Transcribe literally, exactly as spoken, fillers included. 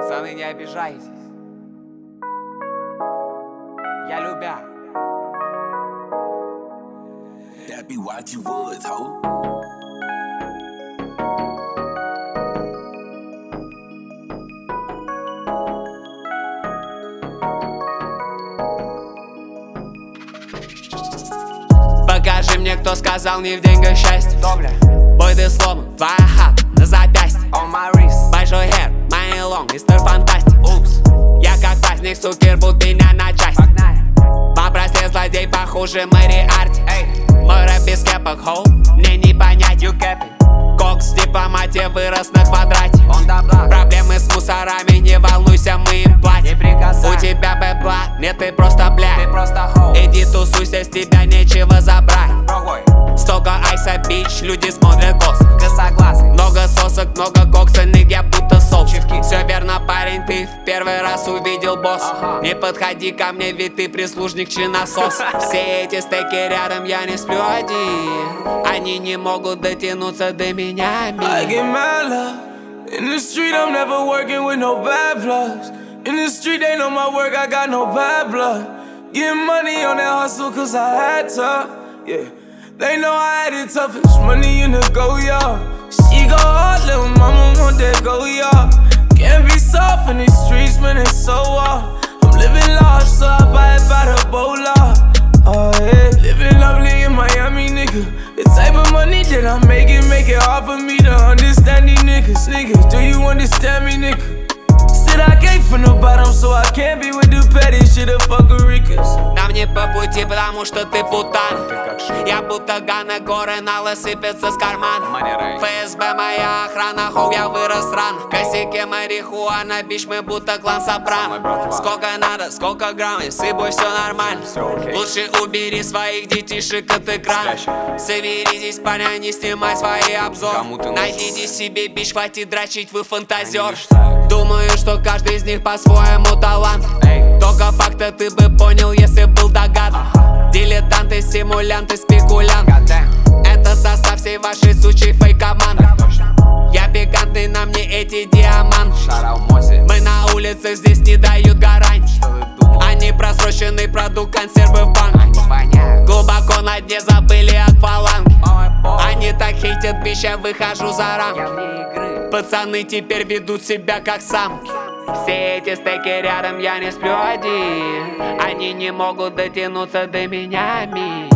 Пацаны, не обижайтесь. Я любя. That be what you would, ho. Покажи мне, кто сказал не в деньгах счастье. Добля. Бой, ты сломан, твоя хата на запястье. On my wrist. Большой хер, money long, мистер Фантастик. Упс. Я как праздник, сукер, рвут меня на части. Погнали. Попросил злодей похуже Мэри Арти. Эй. Мой рэп без кепок, хоу, мне не понять. You capping. Кокс в дипломате вырос на квадрате. Он добла. Проблемы с мусорами, не волнуйся, мы им Не платим. прикасай. У тебя бэбла, нет, ты просто бля. Ты просто хоу. Иди тусуйся, с тебя нечего забрать. Другой. Столько айса, бич, люди смотрят кос. Косоглазый. Много сосок, много коксаных, я будто соус. Чевки. Все верно, парень, ты в первый раз увидел босс. Ага. Не подходи ко мне, ведь ты прислужник чиносос. Все эти стеки рядом, я не сплю один. Они не могут дотянуться до меня. I get mad love. In the street, I'm never working with no bad plugs. In the street, they know my work, I got no bad blood. Getting money on that hustle, cause I had to. Yeah, they know I had it toughest. Money in the go, y'all. She go hard, little mama want that go, y'all. Can't be soft in these streets, man, it's so off. I'm living large, so I buy it by the bola. Oh, yeah. Living lovely in Miami, nigga. The type of money that I'm making, make it hard for me to understand these niggas. Niggas, do you understand me, nigga? Said I came from the bottom, so I can't be with the petty shit of fuckerikas. Нам не по пути, потому что ты путан. Я будто Ганна, горы налы сыпятся с кармана. ФСБ моя охрана, хоу, я вырос рано. В косяке марихуана, бич, мы будто клан Сопрано. Сколько надо, сколько грамм, и с собой все нормально. Лучше убери своих детишек от экрана. Соберитесь, парня, не снимай свои обзоры. Найдите себе бич, хватит дрочить, вы фантазер. Думаю, что каждый из них по-своему талант. Только факта ты бы понял, если был догадан. Дилетанты, симулянты, спекулянты. Это состав всей вашей сучей фейк-команды. Я пикантный, на мне эти диаманты. Мы на улицах, здесь не дают гарантий. Они просроченный продукт, консервы в банке. Глубоко на дне забыли от фаланги. Они так хейтят, бич, я выхожу за рамки. Пацаны теперь ведут себя как самки. Все эти стеки рядом, я не сплю один. Они не могут дотянуться до меня, ми.